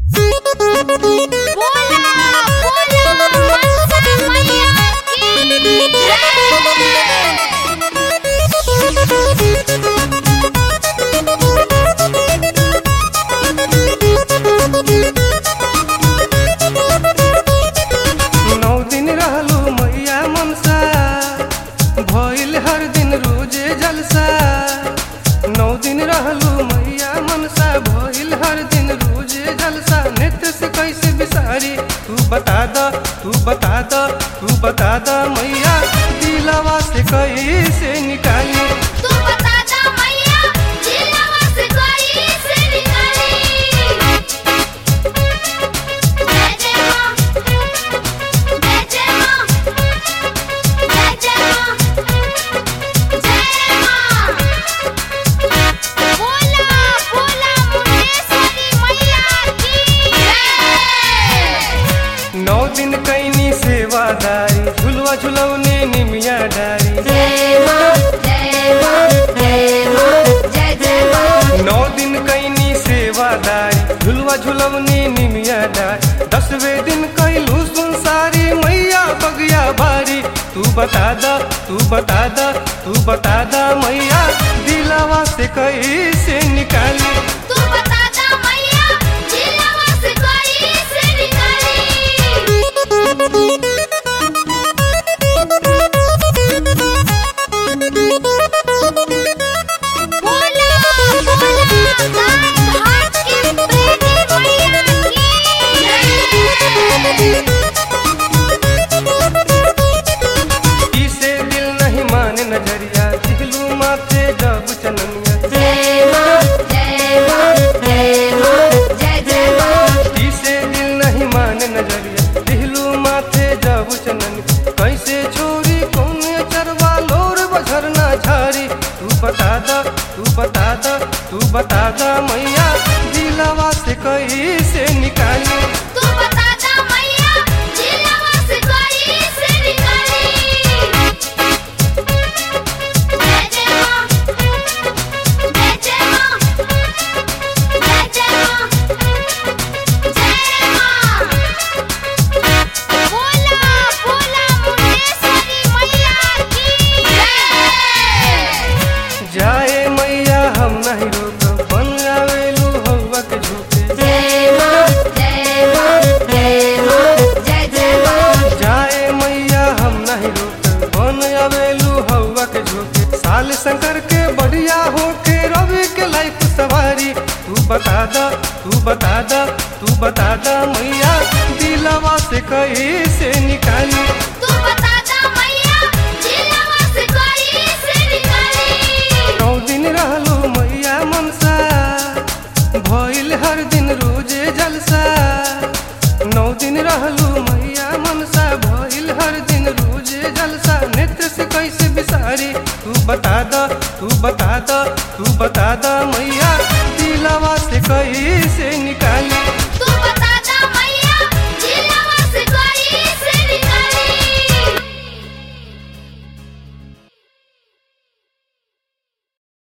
बता दा मैया दिलवा से कैसे निकाली। तू बता दा मैया दिलवा से कैसे निकाली। जय जय मां जय जय मां जय जय मां जय मां। बोला बोला मुंडेश्वरी मैया की जय। 9 दिन कैनी सेवादारी झुलवा झुलौने निमिया डारी। जय मां जय मां जय मां जय जय मां। 9 दिन कैनी सेवादारी झुलवा झुलौने निमिया डारी। 10वें दिन कैलू संसारी मैया बगिया बारी। तू बता दा तू बता दा तू बता दा मैया दिलवा से कैसे निकाली। तू बता दा मैया दिलवा से कैसे निकाली। बोला बोला घाट के प्रेमी मैया की जय। इसे दिल नहीं माने नजरिया दिखलू माथे जब चननिया। जय मां जय मां जय मां जय जय मां। इसे दिल नहीं माने नजरिया दिखलू माथे जब चननिया। कैसे छोरी कौन चरवा लोर बझरना झारी। तू बता दा तू बता दा तू बता दा मैया दिलवा से कैसे निकाली। तू बता दा मैया दिलवा से कैसे निकाली। जय जय मां जय जय मां जय जय मां जय मां। बोला बोला मुंडेश्वरी मैया की जय। जाए मैया हम नहीं रोक बन आवेलू हवा के झोंके। जय मां जय मां जय मां जय जय मां। जाए मैया हम नहीं रोक बन आवेलू हवा के झोंके। साल शंकर के बढ़िया होके रवि के लाइफ सवारी। तू बता दा तू बता दा तू बता दा मैया दिलवा से कैसे निकाली। तू बता दा मैया दिलवा से कैसे निकाली। 9 दिन रहलू मैया मनसा भइल हर दिन रोजे जलसा। 9 दिन रहलू मैया मनसा भइल हर दिन रोजे जलसा। नित्य से कैसे बिसारी। तू बता दा तू बता दा तू बता दा मैया